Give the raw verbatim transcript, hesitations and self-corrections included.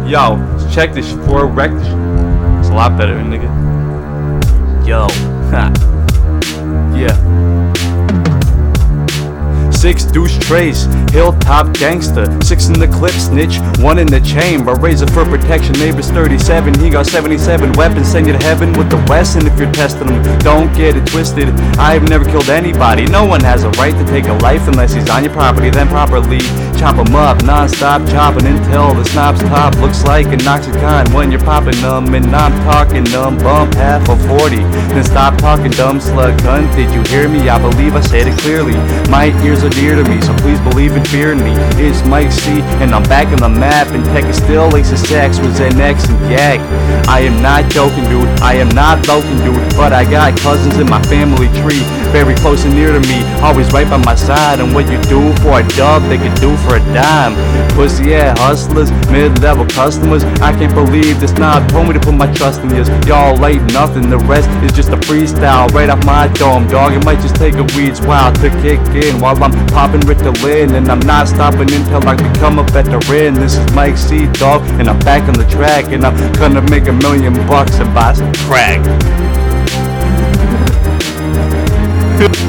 Yo, check this shit for a wreck this shit. It's a lot better, nigga. Yo, ha. Yeah. Six douche trace, hilltop gangster. Six in the clip, snitch, one in the chamber. Razor for protection, neighbors thirty-seven. He got seventy-seven weapons, send you to heaven with the Wesson if you're testing them. Don't get it twisted, I've never killed anybody. No one has a right to take a life unless he's on your property. Then properly chop him up, non-stop chopping until the snob's top looks like an oxycontin when you're popping them. And I'm talking them, bump half of forty. Then stop talking dumb slug cunt. Did you hear me? I believe I said it clearly. My ears are dear to me, so please believe and fear in me. It's Mike C, and I'm back on the map. And tech is still Ace Sax with N X and Yak. I am not joking, dude. I am not joking, dude. But I got cousins in my family tree, very close and near to me, always right by my side. And what you do for a dub, they can do for a dime. Pussy ass hustlers, mid-level customers. I can't believe this knob told me to put my trust in yours. Y'all ain't nothing, the rest is just a freestyle right off my dome, dog. It might just take a weed's while to kick in while I'm popping Ritalin, and I'm not stopping until I become a veteran. This is Mike C, dog, and I'm back on the track, and I'm gonna make a million bucks and buy some crack.